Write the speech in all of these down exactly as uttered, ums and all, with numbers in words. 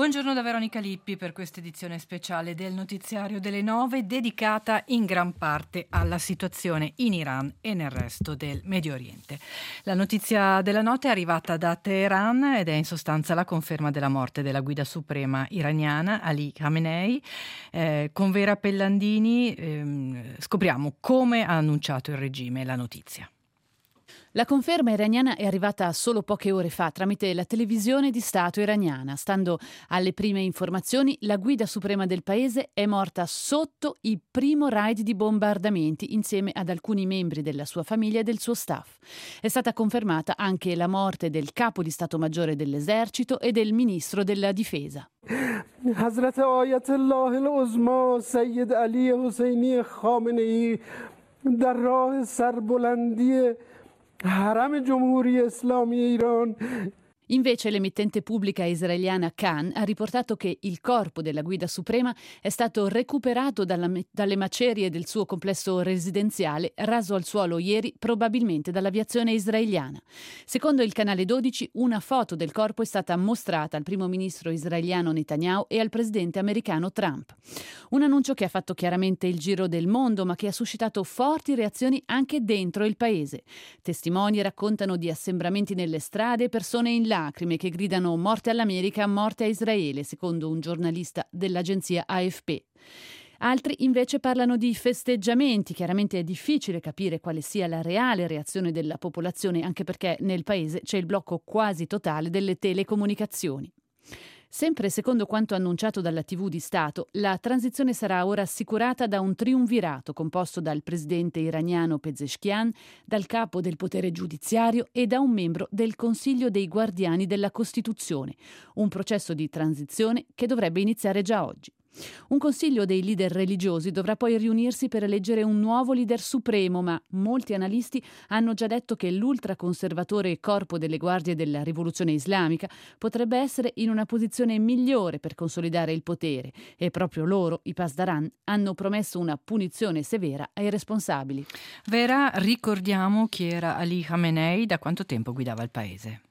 Buongiorno da Veronica Lippi per questa edizione speciale del notiziario delle nove, dedicata in gran parte alla situazione in Iran e nel resto del Medio Oriente. La notizia della notte è arrivata da Teheran ed è in sostanza la conferma della morte della guida suprema iraniana Ali Khamenei. Eh, con Vera Pellandini ehm, scopriamo come ha annunciato il regime la notizia. La conferma iraniana è arrivata solo poche ore fa tramite la televisione di Stato iraniana. Stando alle prime informazioni, la guida suprema del paese è morta sotto il primo raid di bombardamenti insieme ad alcuni membri della sua famiglia e del suo staff. È stata confermata anche la morte del capo di Stato Maggiore dell'esercito e del ministro della difesa. Hazrat Ayatollah al-Uzma Sayyid Ali Hosseini Khamenei dar rah sarbolandi Haram Jumhuri Islami Iran. Invece l'emittente pubblica israeliana Kan ha riportato che il corpo della guida suprema è stato recuperato dalla, dalle macerie del suo complesso residenziale, raso al suolo ieri probabilmente dall'aviazione israeliana. Secondo il canale dodici, una foto del corpo è stata mostrata al primo ministro israeliano Netanyahu e al presidente americano Trump. Un annuncio che ha fatto chiaramente il giro del mondo, ma che ha suscitato forti reazioni anche dentro il paese. Testimoni raccontano di assembramenti nelle strade e persone in lacrime che gridano morte all'America, morte a Israele, secondo un giornalista dell'agenzia A F P. Altri invece parlano di festeggiamenti. Chiaramente è difficile capire quale sia la reale reazione della popolazione, anche perché nel paese c'è il blocco quasi totale delle telecomunicazioni. Sempre secondo quanto annunciato dalla tivù di Stato, la transizione sarà ora assicurata da un triumvirato composto dal presidente iraniano Pezeshkian, dal capo del potere giudiziario e da un membro del Consiglio dei Guardiani della Costituzione, un processo di transizione che dovrebbe iniziare già oggi. Un consiglio dei leader religiosi dovrà poi riunirsi per eleggere un nuovo leader supremo, ma molti analisti hanno già detto che l'ultraconservatore corpo delle guardie della rivoluzione islamica potrebbe essere in una posizione migliore per consolidare il potere e proprio loro, i Pasdaran, hanno promesso una punizione severa ai responsabili. Vera, ricordiamo chi era Ali Khamenei, da quanto tempo guidava il paese?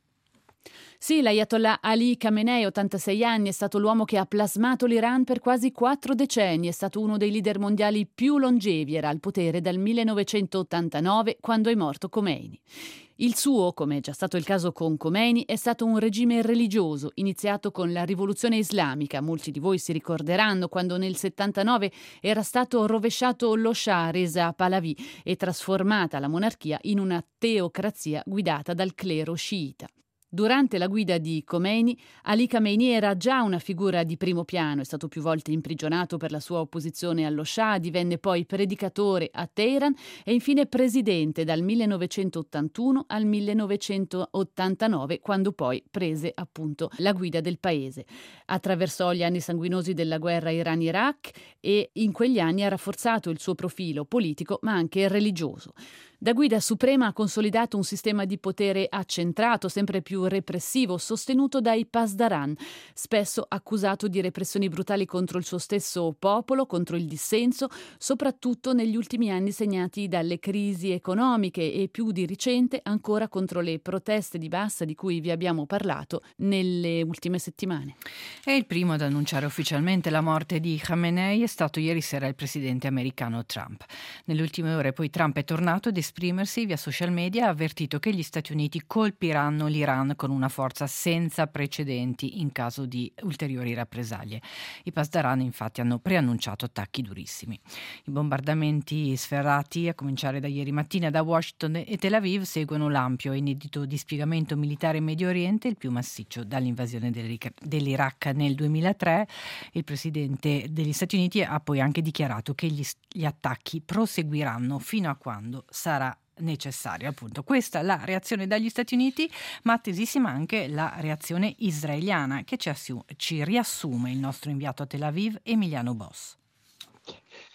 Sì, l'Ayatollah Ali Khamenei, ottantasei anni, è stato l'uomo che ha plasmato l'Iran per quasi quattro decenni, è stato uno dei leader mondiali più longevi, era al potere dal millenovecentottantanove, quando è morto Khomeini. Il suo, come è già stato il caso con Khomeini, è stato un regime religioso, iniziato con la rivoluzione islamica. Molti di voi si ricorderanno quando nel settantanove era stato rovesciato lo Shah Reza Pahlavi e trasformata la monarchia in una teocrazia guidata dal clero sciita. Durante la guida di Khomeini, Ali Khamenei era già una figura di primo piano, è stato più volte imprigionato per la sua opposizione allo Shah, divenne poi predicatore a Teheran e infine presidente dal millenovecentottantuno al millenovecentottantanove, quando poi prese appunto la guida del paese. Attraversò gli anni sanguinosi della guerra Iran-Iraq e in quegli anni ha rafforzato il suo profilo politico ma anche religioso. Da guida suprema ha consolidato un sistema di potere accentrato, sempre più repressivo, sostenuto dai Pasdaran, spesso accusato di repressioni brutali contro il suo stesso popolo, contro il dissenso, soprattutto negli ultimi anni segnati dalle crisi economiche e più di recente ancora contro le proteste di massa di cui vi abbiamo parlato nelle ultime settimane. E il primo ad annunciare ufficialmente la morte di Khamenei è stato ieri sera il presidente americano Trump. Nelle ultime ore poi Trump è tornato ad esprimersi via social media, ha avvertito che gli Stati Uniti colpiranno l'Iran con una forza senza precedenti in caso di ulteriori rappresaglie. I Pasdaran infatti hanno preannunciato attacchi durissimi. I bombardamenti sferrati, a cominciare da ieri mattina da Washington e Tel Aviv, seguono l'ampio e inedito dispiegamento militare in Medio Oriente, il più massiccio dall'invasione dell'Iraq nel duemilatré. Il presidente degli Stati Uniti ha poi anche dichiarato che gli, gli attacchi proseguiranno fino a quando sarà necessario. Appunto, questa è la reazione dagli Stati Uniti, ma attesissima anche la reazione israeliana che ci, assu- ci riassume il nostro inviato a Tel Aviv, Emiliano Boss.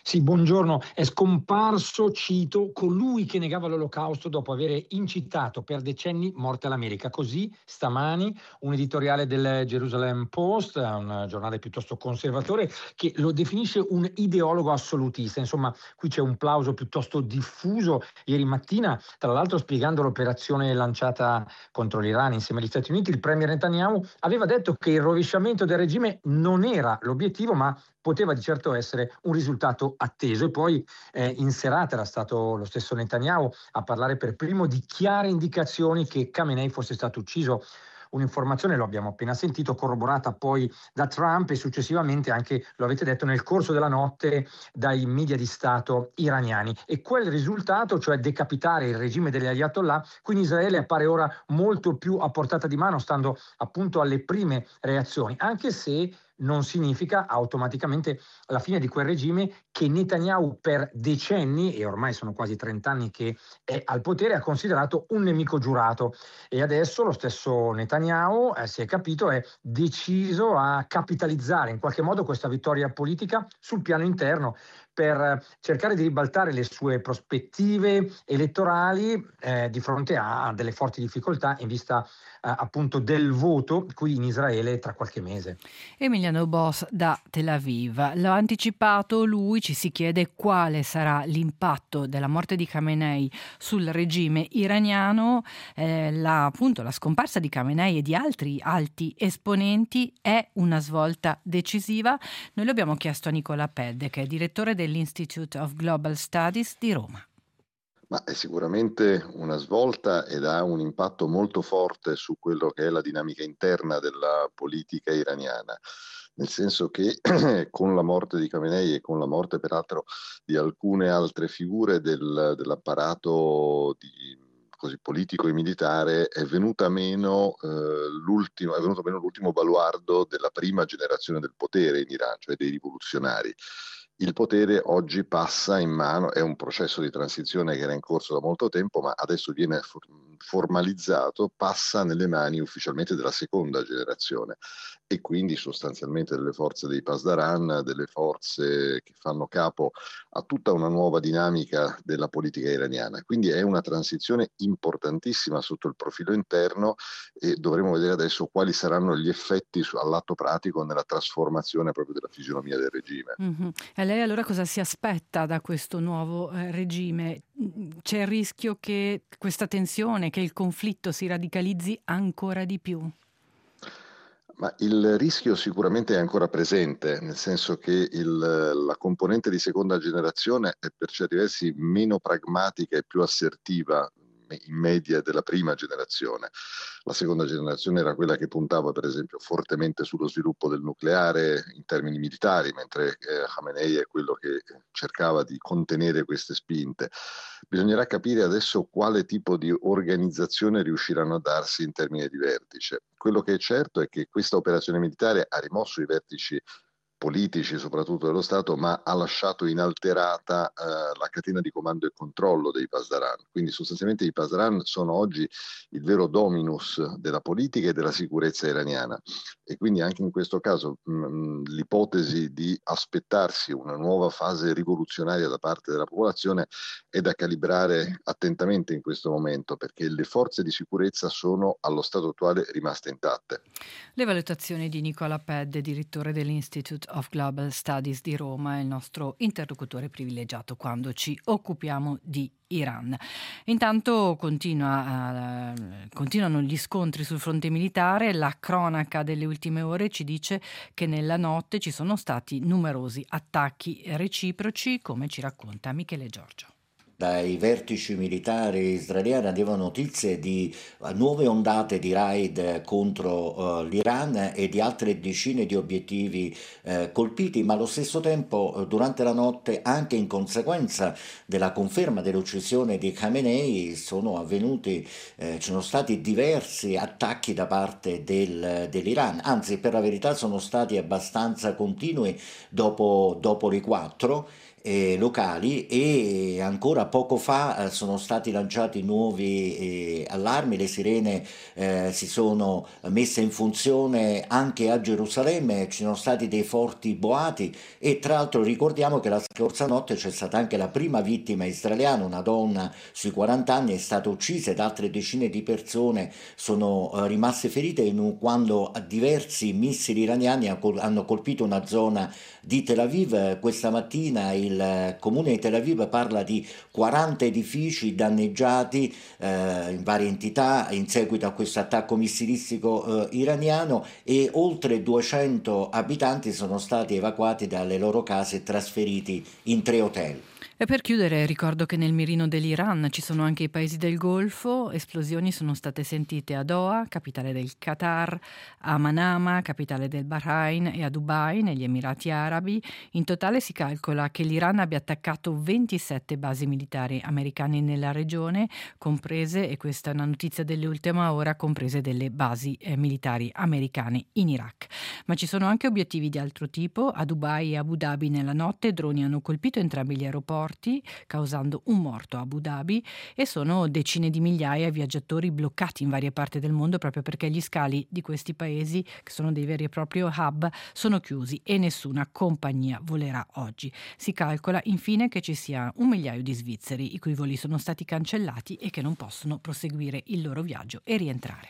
Sì, buongiorno. È scomparso, cito, colui che negava l'Olocausto dopo aver incitato per decenni morte all'America. Così, stamani, un editoriale del Jerusalem Post, un giornale piuttosto conservatore, che lo definisce un ideologo assolutista. Insomma, qui c'è un plauso piuttosto diffuso. Ieri mattina, tra l'altro, spiegando l'operazione lanciata contro l'Iran insieme agli Stati Uniti, il premier Netanyahu aveva detto che il rovesciamento del regime non era l'obiettivo, ma poteva di certo essere un risultato atteso. E poi eh, in serata era stato lo stesso Netanyahu a parlare per primo di chiare indicazioni che Khamenei fosse stato ucciso. Un'informazione, lo abbiamo appena sentito, corroborata poi da Trump e successivamente anche, lo avete detto, nel corso della notte dai media di Stato iraniani. E quel risultato, cioè decapitare il regime degli Ayatollah, qui in Israele appare ora molto più a portata di mano, stando appunto alle prime reazioni, anche se non significa automaticamente la fine di quel regime che Netanyahu per decenni, e ormai sono quasi trent'anni che è al potere, ha considerato un nemico giurato. E adesso lo stesso Netanyahu, eh, si è capito, è deciso a capitalizzare in qualche modo questa vittoria politica sul piano interno per cercare di ribaltare le sue prospettive elettorali eh, di fronte a delle forti difficoltà in vista eh, appunto del voto qui in Israele tra qualche mese. Emiliano Boss da Tel Aviv. L'ha anticipato lui, ci si chiede quale sarà l'impatto della morte di Khamenei sul regime iraniano. Eh, la, appunto, la scomparsa di Khamenei e di altri alti esponenti è una svolta decisiva. Noi lo abbiamo chiesto a Nicola Pedde, che è direttore dell'Institute of Global Studies di Roma. Ma è sicuramente una svolta ed ha un impatto molto forte su quello che è la dinamica interna della politica iraniana, nel senso che con la morte di Khamenei e con la morte peraltro di alcune altre figure del, dell'apparato di, così, politico e militare è venuta meno, eh, l'ultimo, è venuto meno l'ultimo baluardo della prima generazione del potere in Iran, cioè dei rivoluzionari. Il potere oggi passa in mano, è un processo di transizione che era in corso da molto tempo, ma adesso viene formalizzato, passa nelle mani ufficialmente della seconda generazione e quindi sostanzialmente delle forze dei Pasdaran, delle forze che fanno capo a tutta una nuova dinamica della politica iraniana. Quindi è una transizione importantissima sotto il profilo interno e dovremo vedere adesso quali saranno gli effetti all'atto pratico nella trasformazione proprio della fisionomia del regime. Mm-hmm. E lei allora cosa si aspetta da questo nuovo eh, regime? C'è il rischio che questa tensione, che il conflitto si radicalizzi ancora di più? Ma il rischio sicuramente è ancora presente, nel senso che il, la componente di seconda generazione è per certi versi meno pragmatica e più assertiva in media della prima generazione. La seconda generazione era quella che puntava per esempio fortemente sullo sviluppo del nucleare in termini militari, mentre eh, Khamenei è quello che cercava di contenere queste spinte. Bisognerà capire adesso quale tipo di organizzazione riusciranno a darsi in termini di vertice. Quello che è certo è che questa operazione militare ha rimosso i vertici politici soprattutto dello Stato, ma ha lasciato inalterata eh, la catena di comando e controllo dei Pasdaran. Quindi sostanzialmente i Pasdaran sono oggi il vero dominus della politica e della sicurezza iraniana e quindi anche in questo caso mh, l'ipotesi di aspettarsi una nuova fase rivoluzionaria da parte della popolazione è da calibrare attentamente in questo momento, perché le forze di sicurezza sono allo stato attuale rimaste intatte. Le valutazioni di Nicola Pedde, direttore dell'Institute of Global Studies di Roma, è il nostro interlocutore privilegiato quando ci occupiamo di Iran. Intanto continua, uh, continuano gli scontri sul fronte militare. La cronaca delle ultime ore ci dice che nella notte ci sono stati numerosi attacchi reciproci, come ci racconta Michele Giorgio. Dai vertici militari israeliani arrivano notizie di nuove ondate di raid contro uh, l'Iran e di altre decine di obiettivi uh, colpiti, ma allo stesso tempo uh, durante la notte, anche in conseguenza della conferma dell'uccisione di Khamenei, sono avvenuti, uh, ci sono stati diversi attacchi da parte del, dell'Iran, anzi per la verità sono stati abbastanza continui dopo, dopo le quattro. eh, locali, e ancora poco fa eh, sono stati lanciati nuovi eh, allarmi, le sirene eh, si sono messe in funzione anche a Gerusalemme, ci sono stati dei forti boati e tra l'altro ricordiamo che la scorsa notte c'è stata anche la prima vittima israeliana, una donna sui quaranta anni è stata uccisa ed altre decine di persone sono eh, rimaste ferite in un, quando diversi missili iraniani hanno colpito una zona di Tel Aviv. Questa mattina il comune di Tel Aviv parla di quaranta edifici danneggiati eh, in varie entità in seguito a questo attacco missilistico eh, iraniano, e oltre duecento abitanti sono stati evacuati dalle loro case e trasferiti in tre hotel. E per chiudere ricordo che nel mirino dell'Iran ci sono anche i paesi del Golfo. Esplosioni sono state sentite a Doha, capitale del Qatar, a Manama, capitale del Bahrain, e a Dubai, negli Emirati Arabi. In totale si calcola che l'Iran abbia attaccato ventisette basi militari americane nella regione, comprese, e questa è una notizia dell'ultima ora, comprese delle basi eh, militari americane in Iraq. Ma ci sono anche obiettivi di altro tipo. A Dubai e Abu Dhabi nella notte droni hanno colpito entrambi gli aeroporti, causando un morto a Abu Dhabi, e sono decine di migliaia di viaggiatori bloccati in varie parti del mondo proprio perché gli scali di questi paesi, che sono dei veri e propri hub, sono chiusi e nessuna compagnia volerà oggi. Si calcola infine che ci sia un migliaio di svizzeri i cui voli sono stati cancellati e che non possono proseguire il loro viaggio e rientrare.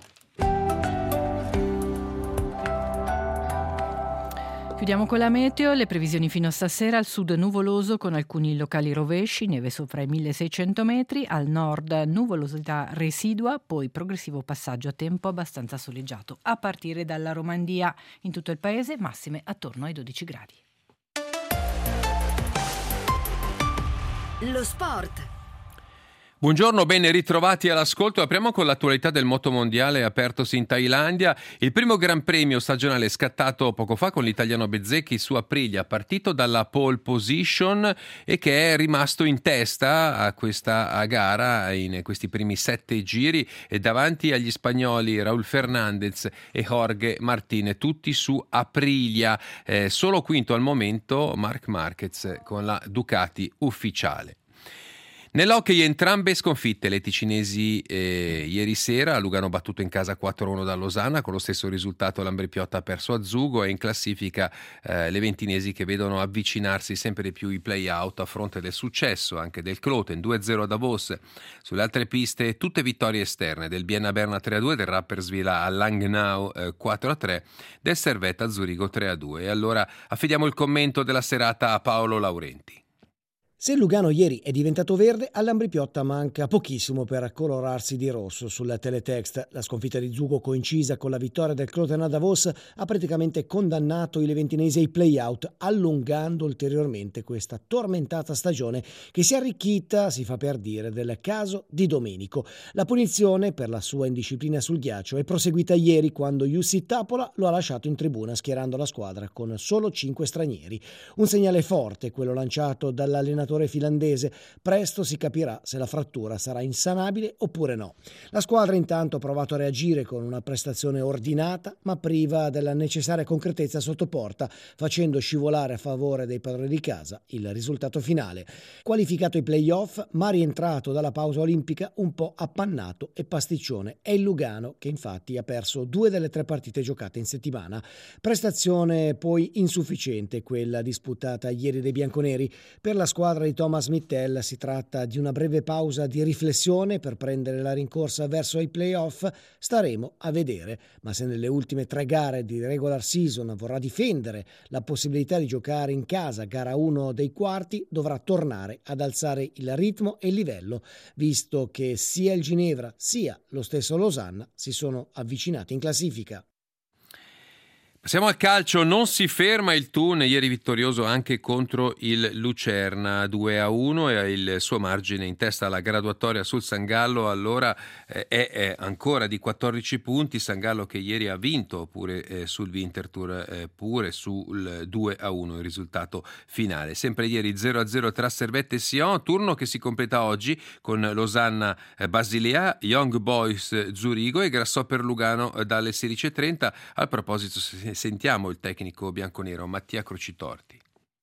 Chiudiamo con la meteo, le previsioni fino a stasera: al sud nuvoloso con alcuni locali rovesci, neve sopra i milleseicento metri, al nord nuvolosità residua, poi progressivo passaggio a tempo abbastanza soleggiato a partire dalla Romandia. In tutto il paese massime attorno ai dodici gradi. Lo sport. Buongiorno, ben ritrovati all'ascolto. Apriamo con l'attualità del motomondiale apertosi in Thailandia. Il primo gran premio stagionale è scattato poco fa con l'italiano Bezzecchi su Aprilia, partito dalla pole position e che è rimasto in testa a questa gara in questi primi sette giri, e davanti agli spagnoli Raúl Fernández e Jorge Martín, tutti su Aprilia. Eh, solo quinto al momento Marc Márquez con la Ducati ufficiale. Nell'hockey entrambe sconfitte le ticinesi eh, ieri sera. A Lugano battuto in casa quattro a uno da Losanna, con lo stesso risultato l'Ambri Piotta ha perso a Zugo, e in classifica eh, le ventinesi che vedono avvicinarsi sempre di più i play-out a fronte del successo anche del Kloten due a zero a Davos. Sulle altre piste tutte vittorie esterne: del Vienna Berna tre a due, del Rapperswil a Langnau eh, quattro a tre, del Servette a Zurigo tre a due. E allora affidiamo il commento della serata a Paolo Laurenti. Se Lugano ieri è diventato verde, all'Ambri Piotta manca pochissimo per colorarsi di rosso. Sul teletext la sconfitta di Zugo, coincisa con la vittoria del Kloten a Davos, ha praticamente condannato i leventinesi ai play-out, allungando ulteriormente questa tormentata stagione che si è arricchita, si fa per dire, del caso di Domenico. La punizione per la sua indisciplina sul ghiaccio è proseguita ieri, quando Jussi Tapola lo ha lasciato in tribuna schierando la squadra con solo cinque stranieri. Un segnale forte quello lanciato dall'allenatore finlandese. Presto si capirà se la frattura sarà insanabile oppure no. La squadra intanto ha provato a reagire con una prestazione ordinata ma priva della necessaria concretezza sotto porta, facendo scivolare a favore dei padroni di casa il risultato finale. Qualificato ai play-off, ma rientrato dalla pausa olimpica un po' appannato e pasticcione. È il Lugano che infatti ha perso due delle tre partite giocate in settimana. Prestazione poi insufficiente quella disputata ieri dai bianconeri. Per la squadra di Thomas Mittel si tratta di una breve pausa di riflessione per prendere la rincorsa verso i play-off. Staremo a vedere, ma se nelle ultime tre gare di regular season vorrà difendere la possibilità di giocare in casa gara uno dei quarti, dovrà tornare ad alzare il ritmo e il livello, visto che sia il Ginevra sia lo stesso Losanna si sono avvicinati in classifica. Passiamo al calcio, non si ferma il Thun, ieri vittorioso anche contro il Lucerna due a uno, e il suo margine in testa alla graduatoria sul San Gallo allora eh, è, è ancora di quattordici punti. San Gallo che ieri ha vinto pure eh, sul Winterthur, eh, pure sul due a uno il risultato finale. Sempre ieri zero a zero tra Servette e Sion, turno che si completa oggi con Losanna eh, Basilea, Young Boys Zurigo e Grasshopper Lugano eh, dalle sedici e trenta. Al proposito, sentiamo il tecnico bianconero Mattia Crocitorti.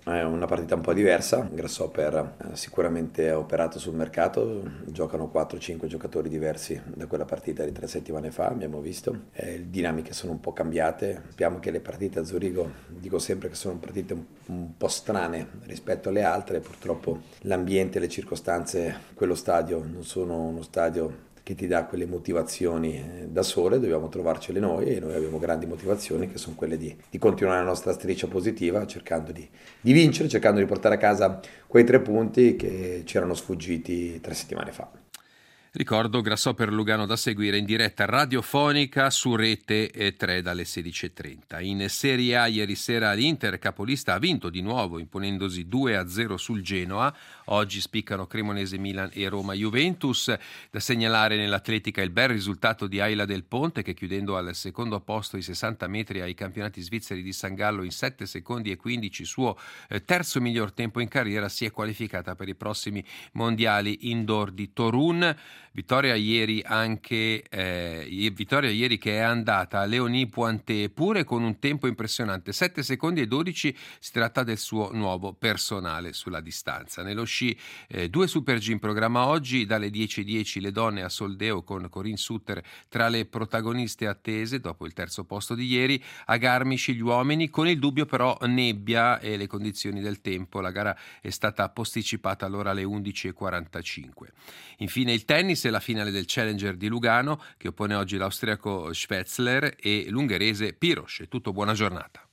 È una partita un po' diversa, Grasshopper eh, sicuramente ha operato sul mercato, giocano quattro cinque giocatori diversi da quella partita di tre settimane fa, abbiamo visto, eh, le dinamiche sono un po' cambiate, sappiamo che le partite a Zurigo, dico sempre che sono partite un, un po' strane rispetto alle altre, purtroppo l'ambiente, le circostanze, quello stadio non sono uno stadio che ti dà quelle motivazioni da sole, dobbiamo trovarcele noi e noi abbiamo grandi motivazioni che sono quelle di, di continuare la nostra striscia positiva cercando di, di vincere, cercando di portare a casa quei tre punti che ci erano sfuggiti tre settimane fa. Ricordo Grasshopper Lugano da seguire in diretta radiofonica su Rete tre dalle sedici e trenta. In Serie A ieri sera l'Inter, capolista, ha vinto di nuovo imponendosi due a zero sul Genoa. Oggi spiccano Cremonese Milan e Roma Juventus. Da segnalare nell'atletica il bel risultato di Ayla del Ponte che, chiudendo al secondo posto i sessanta metri ai campionati svizzeri di San Gallo in sette secondi e quindici, suo eh, terzo miglior tempo in carriera, si è qualificata per i prossimi mondiali indoor di Torun. Vittoria ieri anche eh, vittoria ieri che è andata a Leonie Pointé pure con un tempo impressionante, sette secondi e dodici. Si tratta del suo nuovo personale sulla distanza. Nello sci eh, due Super G in programma oggi, dalle dieci e dieci le donne a Soldeo con Corinne Sutter tra le protagoniste attese dopo il terzo posto di ieri. A Garmisch gli uomini, con il dubbio però nebbia e le condizioni del tempo. La gara è stata posticipata allora alle undici e quarantacinque. Infine il tennis e la finale del Challenger di Lugano che oppone oggi l'austriaco Schwetzler e l'ungherese Piros. È tutto, buona giornata.